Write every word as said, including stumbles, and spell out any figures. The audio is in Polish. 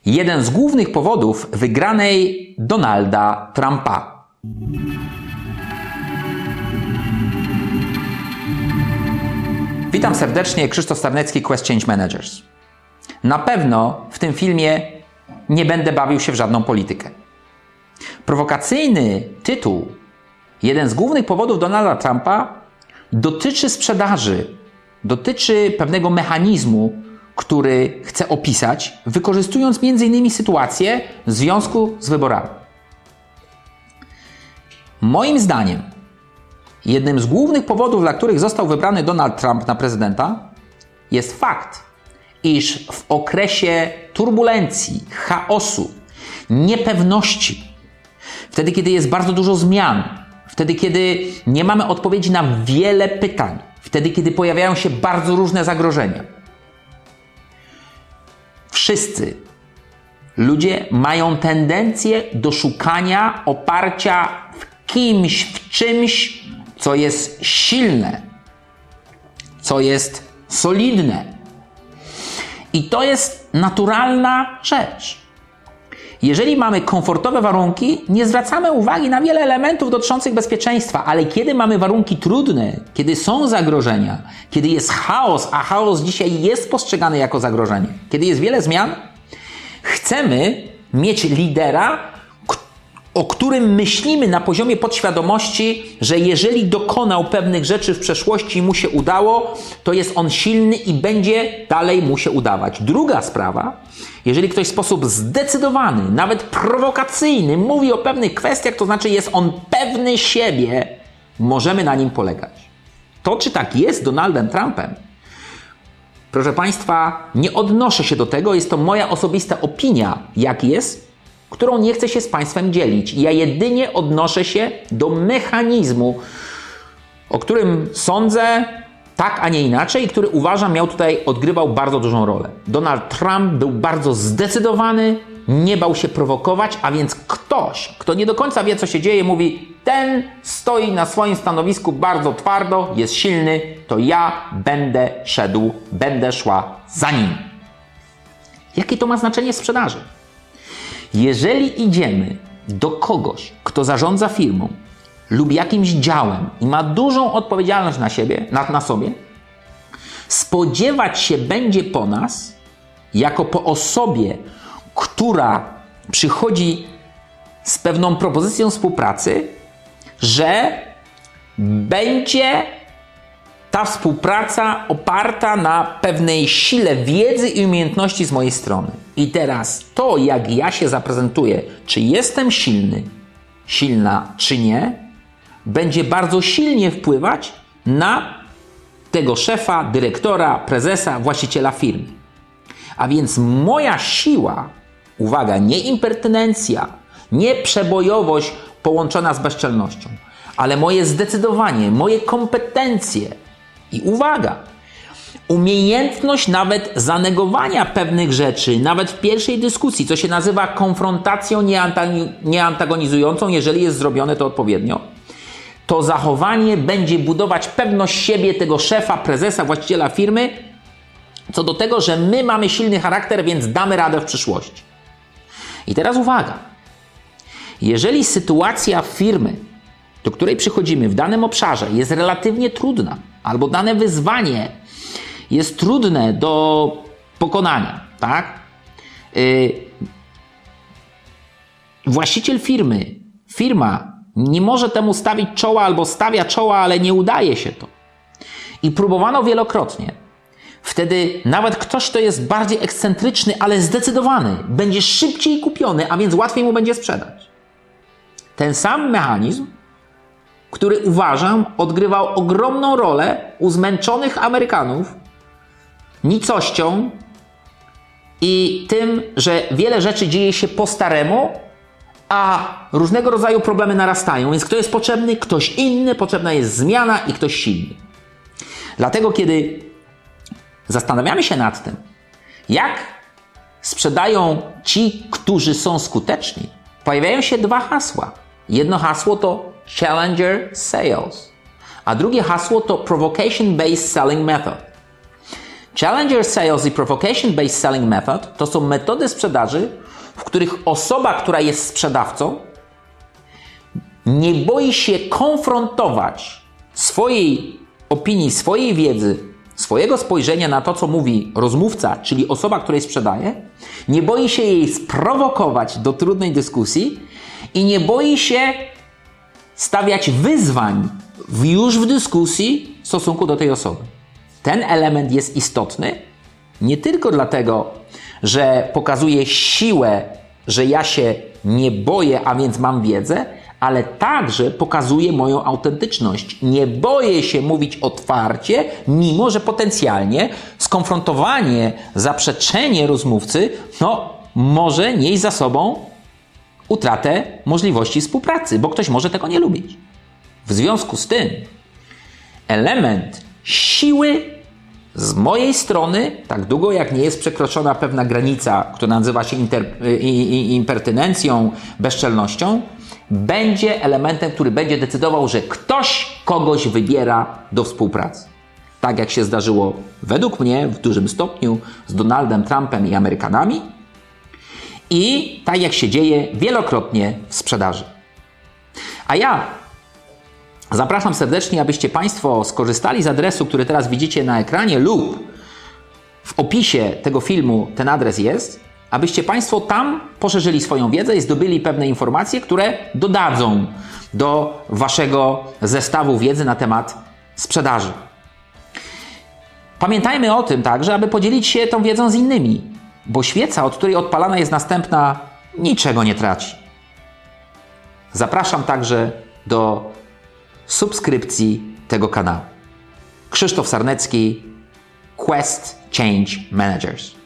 Jeden z głównych powodów wygranej Donalda Trumpa. Witam serdecznie, Krzysztof Starnecki, Quest Change Managers. Na pewno w tym filmie nie będę bawił się w żadną politykę. Prowokacyjny tytuł, jeden z głównych powodów Donalda Trumpa, dotyczy sprzedaży, dotyczy pewnego mechanizmu, który chcę opisać, wykorzystując między innymi sytuację w związku z wyborami. Moim zdaniem, jednym z głównych powodów, dla których został wybrany Donald Trump na prezydenta, jest fakt, iż w okresie turbulencji, chaosu, niepewności, wtedy, kiedy jest bardzo dużo zmian, wtedy, kiedy nie mamy odpowiedzi na wiele pytań, wtedy, kiedy pojawiają się bardzo różne zagrożenia, wszyscy ludzie mają tendencję do szukania oparcia w kimś, w czymś, co jest silne, co jest solidne. I to jest naturalna rzecz. Jeżeli mamy komfortowe warunki, nie zwracamy uwagi na wiele elementów dotyczących bezpieczeństwa, ale kiedy mamy warunki trudne, kiedy są zagrożenia, kiedy jest chaos, a chaos dzisiaj jest postrzegany jako zagrożenie, kiedy jest wiele zmian, chcemy mieć lidera, o którym myślimy na poziomie podświadomości, że jeżeli dokonał pewnych rzeczy w przeszłości i mu się udało, to jest on silny i będzie dalej mu się udawać. Druga sprawa, jeżeli ktoś w sposób zdecydowany, nawet prowokacyjny mówi o pewnych kwestiach, to znaczy jest on pewny siebie, możemy na nim polegać. To, czy tak jest z Donaldem Trumpem, proszę Państwa, nie odnoszę się do tego, jest to moja osobista opinia, jak jest, którą nie chcę się z Państwem dzielić. Ja jedynie odnoszę się do mechanizmu, o którym sądzę tak, a nie inaczej, i który uważam miał tutaj, odgrywał bardzo dużą rolę. Donald Trump był bardzo zdecydowany, nie bał się prowokować, a więc ktoś, kto nie do końca wie, co się dzieje, mówi: ten stoi na swoim stanowisku bardzo twardo, jest silny, to ja będę szedł, będę szła za nim. Jakie to ma znaczenie w sprzedaży? Jeżeli idziemy do kogoś, kto zarządza firmą lub jakimś działem i ma dużą odpowiedzialność na siebie, na, na sobie, spodziewać się będzie po nas, jako po osobie, która przychodzi z pewną propozycją współpracy, że będzie ta współpraca oparta na pewnej sile wiedzy i umiejętności z mojej strony. I teraz to, jak ja się zaprezentuję, czy jestem silny, silna, czy nie, będzie bardzo silnie wpływać na tego szefa, dyrektora, prezesa, właściciela firmy. A więc moja siła, uwaga, nie impertynencja, nie przebojowość połączona z bezczelnością, ale moje zdecydowanie, moje kompetencje i uwaga, umiejętność nawet zanegowania pewnych rzeczy, nawet w pierwszej dyskusji, co się nazywa konfrontacją nieantagonizującą, jeżeli jest zrobione to odpowiednio, to zachowanie będzie budować pewność siebie tego szefa, prezesa, właściciela firmy, co do tego, że my mamy silny charakter, więc damy radę w przyszłości. I teraz uwaga, jeżeli sytuacja firmy, do której przychodzimy w danym obszarze, jest relatywnie trudna, albo dane wyzwanie jest trudne do pokonania, tak? Yy, właściciel firmy, firma nie może temu stawić czoła albo stawia czoła, ale nie udaje się to. I próbowano wielokrotnie. Wtedy nawet ktoś, kto jest bardziej ekscentryczny, ale zdecydowany, będzie szybciej kupiony, a więc łatwiej mu będzie sprzedać. Ten sam mechanizm, który uważam odgrywał ogromną rolę u zmęczonych Amerykanów nicością i tym, że wiele rzeczy dzieje się po staremu, a różnego rodzaju problemy narastają. Więc kto jest potrzebny? Ktoś inny, potrzebna jest zmiana i ktoś silny. Dlatego, kiedy zastanawiamy się nad tym, jak sprzedają ci, którzy są skuteczni, pojawiają się dwa hasła. Jedno hasło to Challenger Sales, a drugie hasło to Provocation Based Selling Method. Challenger sales i provocation-based selling method to są metody sprzedaży, w których osoba, która jest sprzedawcą, nie boi się konfrontować swojej opinii, swojej wiedzy, swojego spojrzenia na to, co mówi rozmówca, czyli osoba, której sprzedaje, nie boi się jej sprowokować do trudnej dyskusji i nie boi się stawiać wyzwań w, już w dyskusji w stosunku do tej osoby. Ten element jest istotny nie tylko dlatego, że pokazuje siłę, że ja się nie boję, a więc mam wiedzę, ale także pokazuje moją autentyczność. Nie boję się mówić otwarcie, mimo że potencjalnie skonfrontowanie, zaprzeczenie rozmówcy, no, może nieść za sobą utratę możliwości współpracy, bo ktoś może tego nie lubić. W związku z tym element siły z mojej strony, tak długo jak nie jest przekroczona pewna granica, która nazywa się inter, impertynencją, bezczelnością, będzie elementem, który będzie decydował, że ktoś kogoś wybiera do współpracy. Tak jak się zdarzyło według mnie w dużym stopniu z Donaldem Trumpem i Amerykanami i tak jak się dzieje wielokrotnie w sprzedaży. A ja zapraszam serdecznie, abyście Państwo skorzystali z adresu, który teraz widzicie na ekranie lub w opisie tego filmu ten adres jest, abyście Państwo tam poszerzyli swoją wiedzę i zdobyli pewne informacje, które dodadzą do Waszego zestawu wiedzy na temat sprzedaży. Pamiętajmy o tym także, aby podzielić się tą wiedzą z innymi, bo świeca, od której odpalana jest następna, niczego nie traci. Zapraszam także do subskrypcji tego kanału. Krzysztof Sarnecki, Quest Change Managers.